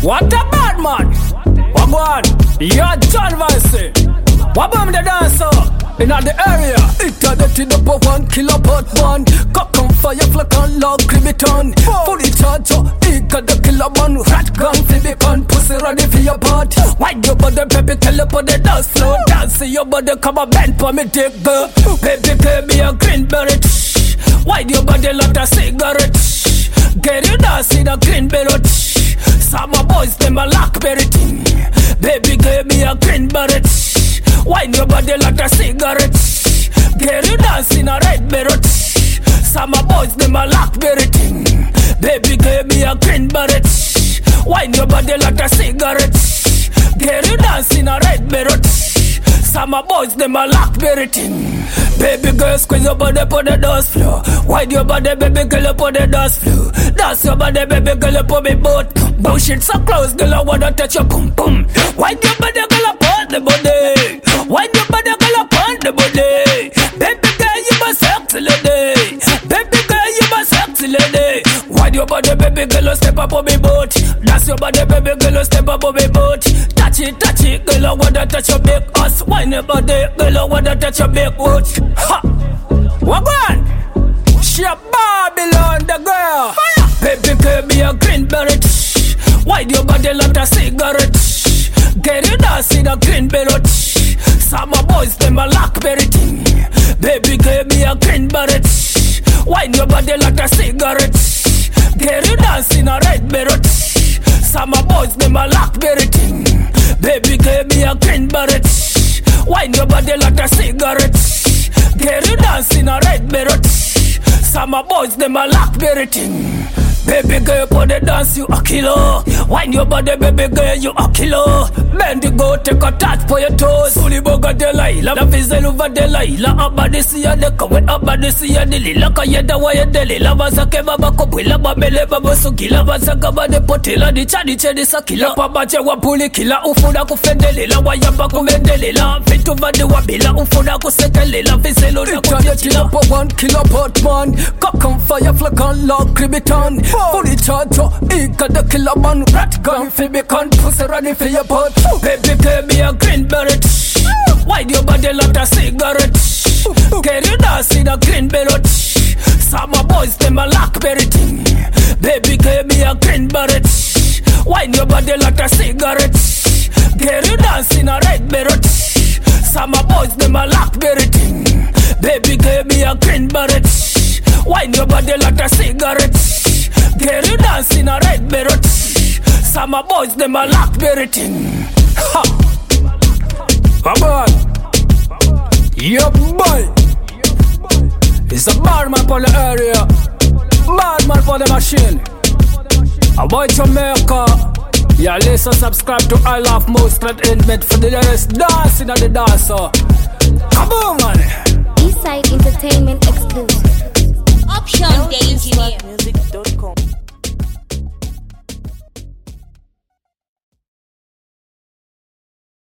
What a bad man. What one? You're John Vice. What bomb the dancer? In the area, it a dirty the po 1 kilo pot one. Cock on fire, flack on log, cribiton. Fully charge, it got the killer one. Rat gun, fibicon, pussy ready for your part. White your body, baby, tell up on the dance floor. Dance your body, come a bend for me, take the. Baby, give me a green beret. White your body like a cigarette. Get you dance in a green beret. Some boys, them a lock beret. Baby, give me a green beret. Wine your body like a cigarette. Get you dance in a red beret. Some boys, them a lock beret. Baby, give me a green beret. Wine your body like a cigarette. Get you dance in a red beret. Some boys, them a lock beret. Baby girl, squeeze your body on the dance floor. Wine your body, baby girl, up on the dance floor. Dance your body, baby girl, up on me boat. Bullshit so close, girl, I wanna touch your boom boom. Wine your body, girl, up on the body. Wine your body, girl, up on the body. Baby girl, you my sexy lady. Baby girl, you my sexy lady. Wine your body, baby girl, step up on me boat. Dance your body, baby girl, step up on me boat. Touch it, girl, I wanna touch your big ass. Wine your body, girl, I wanna touch your big boat. Ha! What on? She a Babylon, the girl. Fire. Baby, give me a green beret. Wine your body like a cigarette. Get you dance in a green beret. Some boys, them a lock beret. Baby, give me a green beret. Wine your body like a cigarette. Get you dance in a red beret. Some boys, them a lock beret. Baby, give me a green beret. Wine your body like a cigarette. Get you dance in a red beret. Some boys, them a lock beret. Baby girl, put the dance, you a killer. Wine your body, baby girl, you a killer. Bend the go, take a touch for your toes. Fully boga Delilah, la fizel over Delilah. Abadi siya de kawe, abadi siya de lila. Kaya da waya deli, la vaza keva bako pwila. Babele babo sukila, vaza kaba de potila. Di chadi chedi sakila, pabache wapuli kila. Ufuda kufendelila, waya bako mendelila. Fitu vade wabila, ufuda kusekelila. Fizelo na kuchila. Po 1 kilo pot man. Cock on fire, flack on log, cribiton. Fully charged, it got the killer man. Rat gun, fibicon, pussy ready for your pot. Baby, give me a green beret. Wine your body like a cigarette. Get you dance in a green beret. Some boys, them a lock beret. Baby, give me a green beret. Wine your body like a cigarette. Get you dance in a red beret. Some boys, them a lock beret. Baby, give me a green beret. Wine your body like a cigarette. Get you dance in a red beret. Some boys, them a lock bereting. Ha! Come on! Yeah, boy! It's a bad man for the area. Bad man for the machine. Avoid Jamaica. Yeah, listen, subscribe to I Love Most Entertainment for the latest dancing at the dancer. Come on, man! Eastside Entertainment exclusive. Option Day Engineer.